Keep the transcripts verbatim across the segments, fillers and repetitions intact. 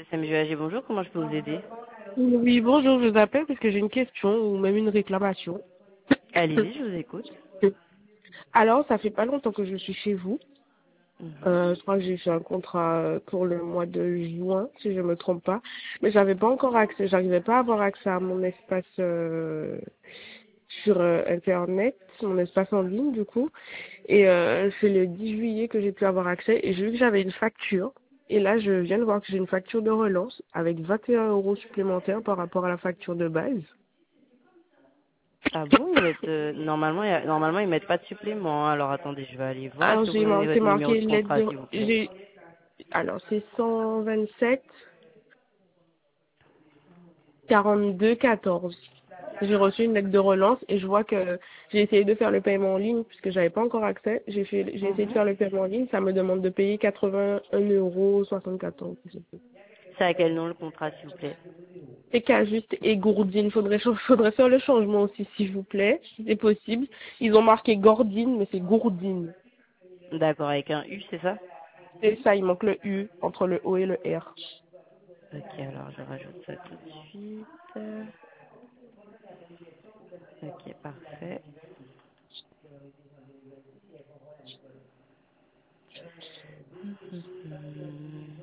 S M G A G, bonjour, comment je peux vous aider? Oui, bonjour, je vous appelle parce que j'ai une question ou même une réclamation. Allez-y, je vous écoute. Alors, ça fait pas longtemps que je suis chez vous. Mhm. Euh, je crois que j'ai fait un contrat euh, pour le mois de juin, si je me trompe pas. Mais j'avais pas encore accès, j'arrivais pas à avoir accès à mon espace euh, sur euh, Internet, mon espace en ligne du coup. Et euh, c'est le dix juillet que j'ai pu avoir accès et j'ai vu que j'avais une facture. Et là, je viens de voir que j'ai une facture de relance avec vingt et un euros supplémentaires par rapport à la facture de base. Ah bon, ils mettent, euh, normalement, il y a- normalement, ils mettent pas de supplément, hein. Alors attendez, je vais aller voir. Est-ce Alors que vous j'ai donnez mar- c'est votre numéro marqué de lettre contrat, de s'il vous plaît? j'ai alors c'est cent vingt-sept quarante-deux quatorze. J'ai reçu une lettre de relance et je vois que j'ai essayé de faire le paiement en ligne puisque j'avais pas encore accès. J'ai fait j'ai essayé de Mhm. faire le paiement en ligne, ça me demande de payer quatre-vingt-un euros soixante-quatorze. C'est à quel nom le contrat, s'il vous plaît? C'est qu'à juste et Gourdine, faudrait cha- faudrait faire le changement aussi s'il vous plaît, si c'est possible. Ils ont marqué Gordine mais c'est Gourdine. D'accord, avec un U, c'est ça? C'est ça, il manque le U entre le O et le R. Ok, alors je rajoute ça tout de suite. Ok, parfait. Mhm.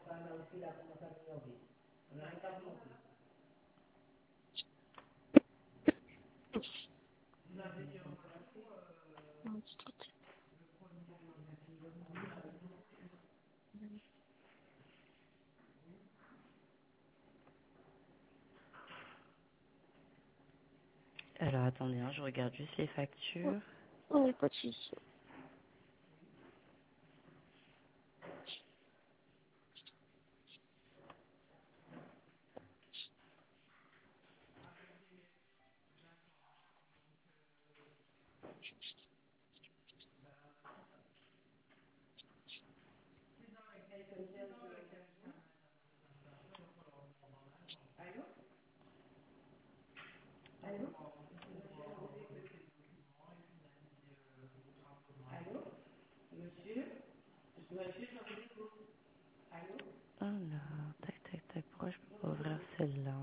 Alors attendez, hein, je regarde juste les factures. Oh, pas de souci. Alors, tac, tac, tac, pourquoi je peux pas ouvrir celle-là?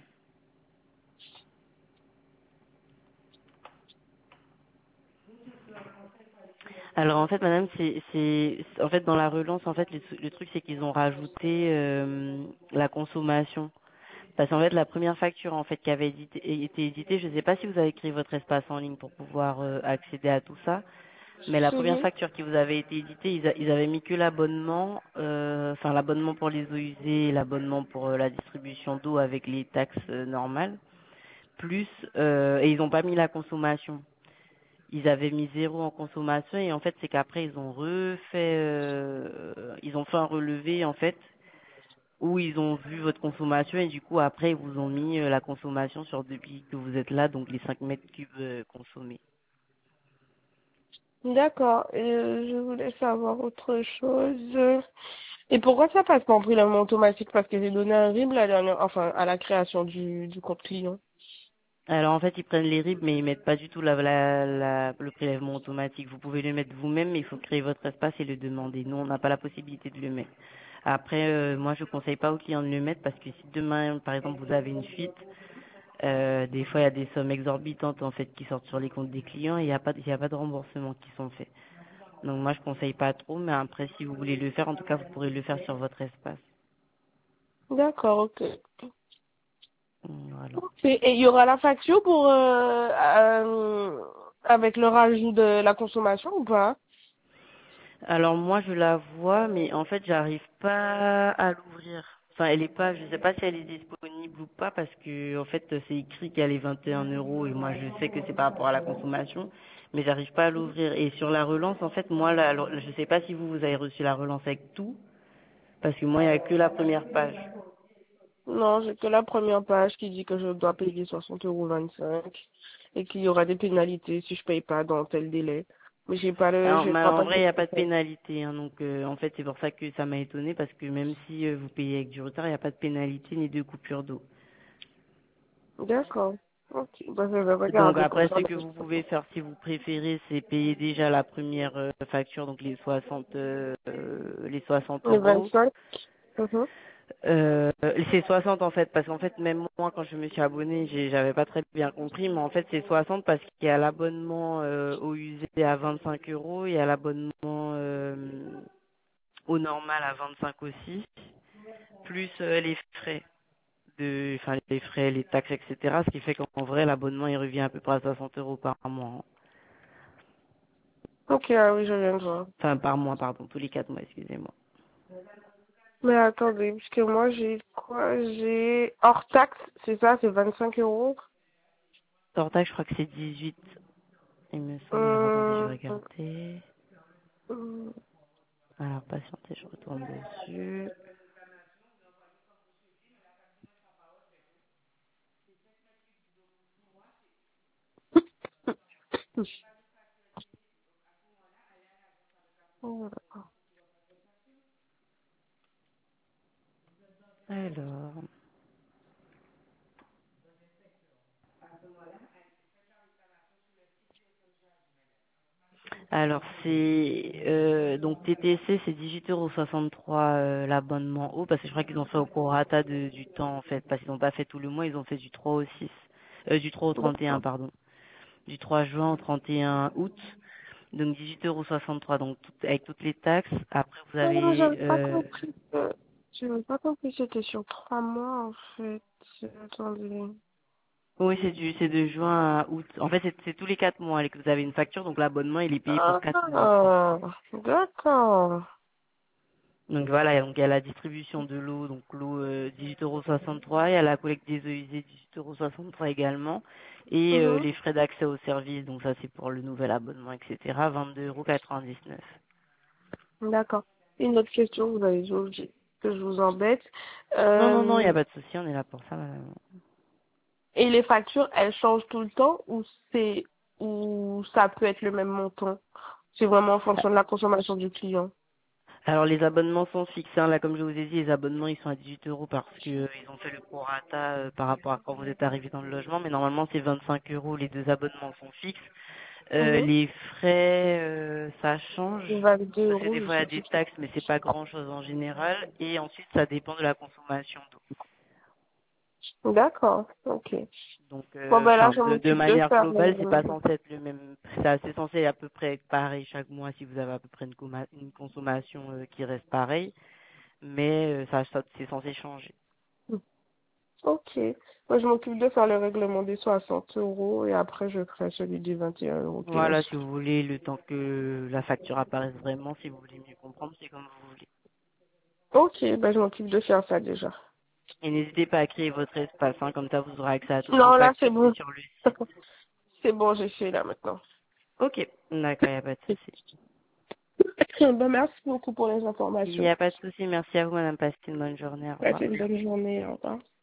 Alors en fait, madame, c'est, c'est, en fait dans la relance, en fait, le, le truc c'est qu'ils ont rajouté euh, la consommation. Parce qu'en fait, la première facture en fait qui avait édité- été éditée, je ne sais pas si vous avez créé votre espace en ligne pour pouvoir euh, accéder à tout ça, mais la première Mhm. facture qui vous avait été éditée, ils, a- ils avaient mis que l'abonnement, euh, enfin l'abonnement pour les eaux usées, et l'abonnement pour euh, la distribution d'eau avec les taxes euh, normales, plus euh, et ils n'ont pas mis la consommation. Ils avaient mis zéro en consommation et en fait c'est qu'après ils ont refait, euh, ils ont fait un relevé en fait où ils ont vu votre consommation et du coup après ils vous ont mis euh, la consommation sur depuis que vous êtes là, donc les cinq mètres cubes euh, consommés. D'accord. Et euh, je voulais savoir autre chose. Et pourquoi ça passe pas en prélèvement automatique? Parce que j'ai donné un R I B la dernière, enfin, à la création du, du compte client. Alors en fait ils prennent les R I B mais ils mettent pas du tout la, la, la- le prélèvement automatique. Vous pouvez le mettre vous-même mais il faut créer votre espace et le demander. Nous on n'a pas la possibilité de le mettre. Après euh, moi je conseille pas aux clients de le mettre parce que si demain par exemple vous avez une fuite, Euh, des fois, il y a des sommes exorbitantes en fait qui sortent sur les comptes des clients et il n'y a pas, il y a pas de remboursement qui sont faits. Donc moi, je conseille pas trop, mais après, si vous voulez le faire, en tout cas, vous pourrez le faire sur votre espace. D'accord, ok. Voilà. Et et il y aura la facture pour, euh, euh, avec le rajout de la consommation ou pas? Alors moi, je la vois, mais en fait, j'arrive pas à l'ouvrir. Enfin, elle est pas, je sais pas si elle est disponible ou pas parce que en fait, c'est écrit qu'elle est vingt et un euros et moi, je sais que c'est par rapport à la consommation, mais j'arrive pas à l'ouvrir. Et sur la relance, en fait, moi, là, alors, je sais pas si vous, vous avez reçu la relance avec tout. Parce que moi, il n'y a que la première page. Non, j'ai que la première page qui dit que je dois payer soixante euros vingt-cinq et qu'il y aura des pénalités si je paye pas dans tel délai. Mais j'ai pas le, Alors, je mais crois en pas que vrai, il n'y a pas de c'est pénalité. Hein, donc, euh, en fait, c'est pour ça que ça m'a étonné parce que même si euh, vous payez avec du retard, il n'y a pas de pénalité ni de coupure d'eau. d'accord. Ok. Bah, je vais Donc regarder comme après, ça. ce que vous pouvez faire si vous préférez, c'est payer déjà la première euh, facture, donc les soixante, euh, euh, les soixante Les euros. vingt-cinq. Mhm. Euh, c'est soixante en fait, parce qu'en fait même moi quand je me suis abonnée, j'ai- j'avais pas très bien compris, mais en fait c'est soixante parce qu'il y a l'abonnement euh, au usé à vingt-cinq euros, il y a l'abonnement euh, au normal à vingt-cinq aussi, plus euh, les frais de, enfin les frais, les taxes, et cetera. Ce qui fait qu'en vrai l'abonnement il revient à peu près à soixante euros par mois, hein. Ok, ah oui, je viens de voir. Enfin par mois pardon, tous les quatre mois, excusez-moi. Mais attendez, parce que moi j'ai quoi? J'ai hors taxe, c'est ça, c'est vingt-cinq euros. Hors taxe je crois que c'est dix-huit, il me semble. Alors attendez, je vais Hum, regarder. hum, Alors patientez, je retourne dessus. hum. Alors, alors c'est euh, donc T T C c'est dix-huit euros soixante-trois euh, l'abonnement haut parce que je crois qu'ils ont fait au prorata de, du temps en fait parce qu'ils n'ont pas fait tout le mois, ils ont fait du trois au six, euh, du trois au trente et un D'accord. pardon, du trois juin au trente et un août, donc dix-huit euros soixante-trois donc tout- avec toutes les taxes. Après vous Ah non, avez j'avais pas euh, compris que... J'avais pas compris que c'était sur trois mois, en fait. Attendez. oui c'est du c'est de juin à août. En fait c'est c'est tous les quatre mois et que vous avez une facture donc l'abonnement il est payé pour quatre mois en fait. Ah, d'accord. Donc voilà, donc il y a la distribution de l'eau, donc l'eau euh, dix-huit euros soixante-trois, il y a la collecte des eaux usées dix-huit euros soixante-trois également, et euh, Mhm. les frais d'accès au service, donc ça c'est pour le nouvel abonnement, et cetera, vingt-deux euros quatre-vingt-dix-neuf. D'accord. Une autre question, vous avez dit que je vous embête. Non, non, non, il n'y a Euh, pas de souci, on est là pour ça, madame. et les factures, elles changent tout le temps ou c'est ou ça peut être le même montant? C'est vraiment en fonction de la consommation du client. Alors les abonnements sont fixes, hein. Là comme je vous ai dit, les abonnements ils sont à dix-huit euros parce que euh, ils ont fait le prorata euh, par rapport à quand vous êtes arrivé dans le logement, mais normalement c'est vingt-cinq euros, les deux abonnements sont fixes. Euh, Mhm. les frais, euh, ça change vingt-deux parce que euros, des je fois il y a sais des plus. taxes, mais c'est pas grand chose en général. Et ensuite ça dépend de la consommation d'eau. D'accord, ok. Donc, Bon, euh, ben là, enfin, je de, de m'occupe de manière faire globale, c'est pas le... censé être le même. C'est assez censé être à peu près être pareil chaque mois si vous avez à peu près une, coma- une consommation euh, qui reste pareille, mais euh, ça, ça c'est censé changer. Ok. Moi, je m'occupe de faire le règlement des soixante euros et après, je ferai celui des vingt et un euros qui Voilà, reste. si vous voulez, le temps que la facture apparaisse vraiment, si vous voulez mieux comprendre, c'est comme vous voulez. Ok, ben je m'occupe de faire ça déjà. Et n'hésitez pas à créer votre espace, hein, comme ça vous aurez accès à toutes vos Non, là, c'est factures, c'est bon. sur le site. C'est bon, j'ai fait là maintenant. Ok, d'accord, il n'y a pas de souci. Ben, merci beaucoup pour les Il n'y informations. a pas de souci, merci à vous, madame, passez une bonne journée, au revoir. Passez une bonne journée. Au revoir.